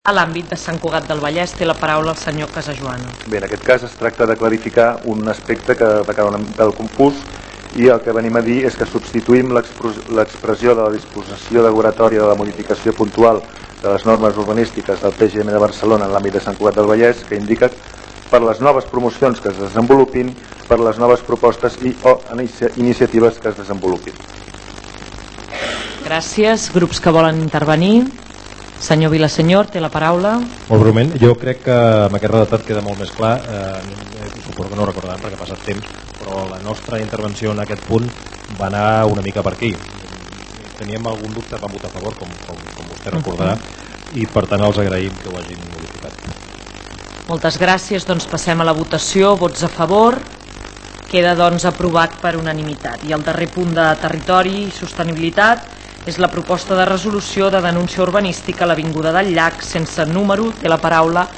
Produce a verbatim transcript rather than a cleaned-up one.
A l'àmbit de Sant Cugat del Vallès té la paraula el senyor Casajoana. Bé, en aquest cas es tracta de clarificar un aspecte que va quedar una mica confús i el que venim a dir és que substituïm l'expressió de la disposició derogatòria de la modificació puntual de les normes urbanístiques del P G M de Barcelona en l'àmbit de Sant Cugat del Vallès, que indica per les noves promocions que es desenvolupin, per les noves propostes i o iniciatives que es desenvolupin. Gràcies. Grups que volen intervenir. Senyor Vilasenyor, té la paraula. Molt breument, jo crec que amb aquest redactat queda molt més clar, eh, suposo que no ho recordaran perquè ha passat temps, però la nostra intervenció en aquest punt va anar una mica per aquí. Teníem algun dubte, vam votar a favor, com, com, com vostè recordarà, i per tant els agraïm que ho hagin modificat. Moltes gràcies, doncs passem a la votació. Vots a favor. Queda doncs aprovat per unanimitat. I el darrer punt de territori i sostenibilitat és la proposta de resolució de denúncia urbanística a l'Avinguda del Llac sense número. Té la paraula